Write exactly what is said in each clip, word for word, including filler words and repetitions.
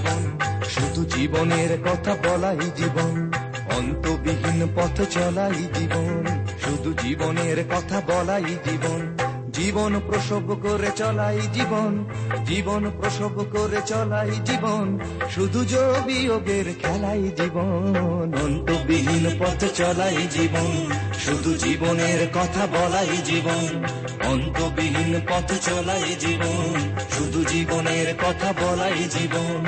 জীবন, শুধু জীবনের কথা বলাই জীবন, অন্তবিহীন পথ চলাই জীবন, শুধু জীবনের কথা বলাই জীবন, জীবন প্রসব করে চলাই জীবন, জীবন প্রসব করে চলাই জীবন, শুধু যোগবিয়োগের খেলাই জীবন, অন্তবিহীন পথ চলাই জীবন, শুধু জীবনের কথা বলাই জীবন, অন্তবিহীন পথ চলাই জীবন, শুধু জীবনের কথা বলাই জীবন।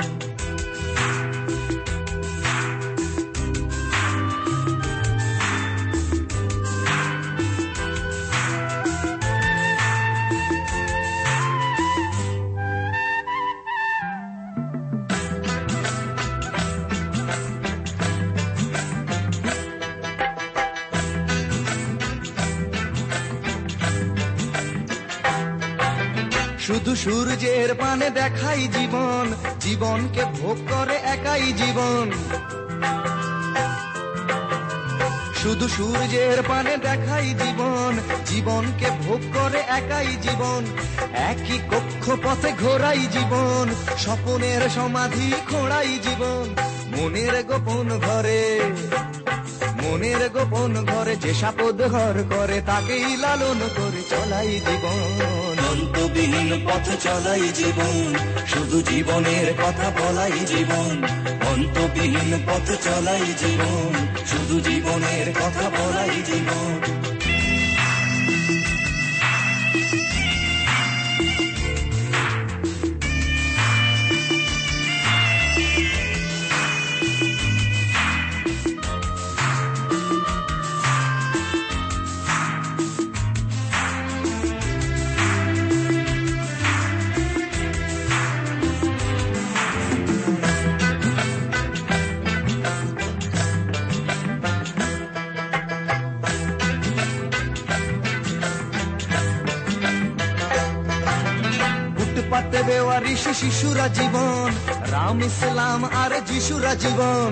শুধু সূর্যের পানে দেখাই জীবন, জীবনকে ভোগ করে একাই জীবন, শুধু সূর্যের পানে দেখাই জীবন, জীবনকে ভোগ করে একাই জীবন, একই কক্ষপথে ঘোরাই জীবন, স্বপ্নের সমাধি খোঁড়াই জীবন, মনের গোপন ঘরে, মনের গোপন ঘরে যে সাপদ ঘর করে তাকেই লালন করে চলাই জীবন, অন্তবিহীন পথ চলাই জীবন, শুধু জীবনের কথা বলাই জীবন, অন্তবিহীন পথ চলাই জীবন, শুধু জীবনের কথা বলাই জীবন। পাতে বেওয়ারিশ শিশুরা জীবন, রাম ইসলাম আর যিশুরা জীবন,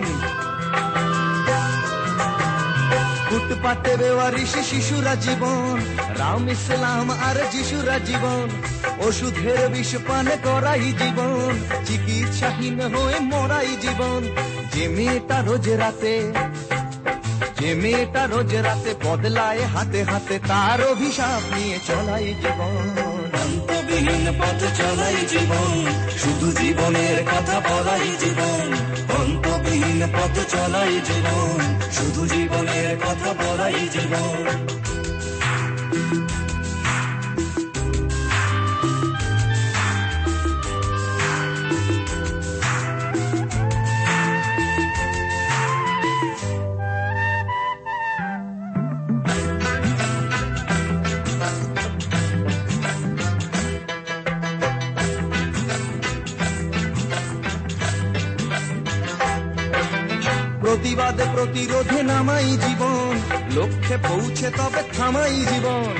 ফুটপাতে বেওয়ারিশ শিশুরা জীবন, রাম ইসলাম আর যিশুরা জীবন, ওষুধের বিষ পান করাই জীবন, চিকিৎসাহীন হয়ে মরাই জীবন, যে মেয়েটা রোজ রাতে, যে মেয়েটা রোজ রাতে বদলায় হাতে হাতে তার অভিশাপ নিয়ে চলাই জীবন, অন্তবিহীন পথ চলাই জীবন, শুধু জীবনের কথা বলাই জীবন, অন্তবিহীন পথ চলাই জীবন, শুধু জীবনের কথা বলাই জীবন। প্রতিবাদ প্রতিরোধে নামাই জীবন, লক্ষ্যে পৌঁছে তবে থামাই জীবন,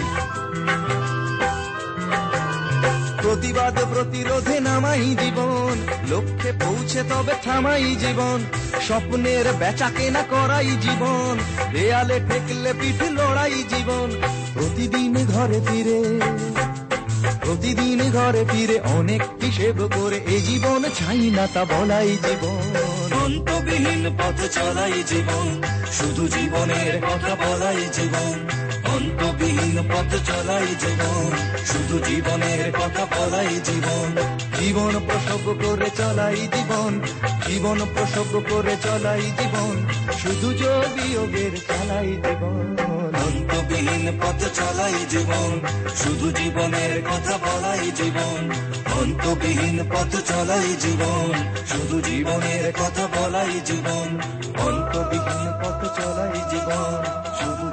প্রতিবাদ প্রতিরোধে নামাই জীবন, লক্ষ্যে পৌঁছে তবে থামাই জীবন, স্বপ্নের বেচা কেনা করাই জীবন, দেয়ালে ঠেকলে পিঠ লড়াই জীবন, প্রতিদিন ঘরে ফিরে, প্রতিদিন ঘরে ফিরে অনেক হিসেব করে এ জীবন চাই না তা বলাই জীবন, অন্তবিহীন পথ চলাই জীবন, শুধু জীবনের কথা বলাই জীবন, অন্তবিহীন পথ চলাই জীবন, শুধু জীবনের কথা বলাই জীবন, জীবন প্রসব করে চলাই জীবন, জীবন প্রসব করে চলাই জীবন, শুধু যোগবিয়োগের চালাই জীবন, অন্তবিহীন পথ চলাই জীবন, শুধু জীবনের কথা বলাই জীবন, অন্তবিহীন পথ চলাই জীবন, শুধু জীবনের কথা বলাই জীবন, অন্তবিহীন পথ চলাই জীবন, শুধু